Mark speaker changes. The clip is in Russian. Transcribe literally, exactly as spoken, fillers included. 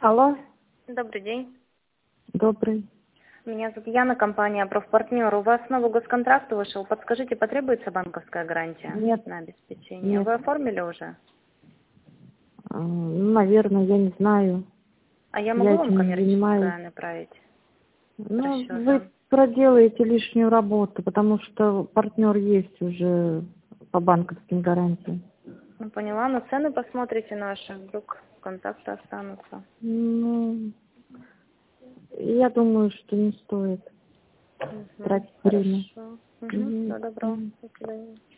Speaker 1: Алло,
Speaker 2: Добрый день.
Speaker 1: добрый.
Speaker 2: Меня зовут Яна, компания «Профпартнер». У вас новый госконтракт вышел. Подскажите, потребуется банковская гарантия
Speaker 1: Нет,
Speaker 2: на обеспечение?
Speaker 1: нет.
Speaker 2: Вы оформили уже?
Speaker 1: А, ну, наверное, я не знаю.
Speaker 2: А я
Speaker 1: Я
Speaker 2: могу вам
Speaker 1: этим не занимаюсь.
Speaker 2: коммерческое направить
Speaker 1: Ну, вы
Speaker 2: расчета?
Speaker 1: проделаете лишнюю работу, потому что партнер есть уже по банковским гарантиям.
Speaker 2: Ну, поняла, но цены посмотрите наши, вдруг контакты останутся.
Speaker 1: Ну, я думаю, что не стоит
Speaker 2: Угу,
Speaker 1: тратить время.
Speaker 2: хорошо. Угу,
Speaker 1: Мгм,
Speaker 2: всего
Speaker 1: до
Speaker 2: доброго.
Speaker 1: свидания.
Speaker 2: До свидания.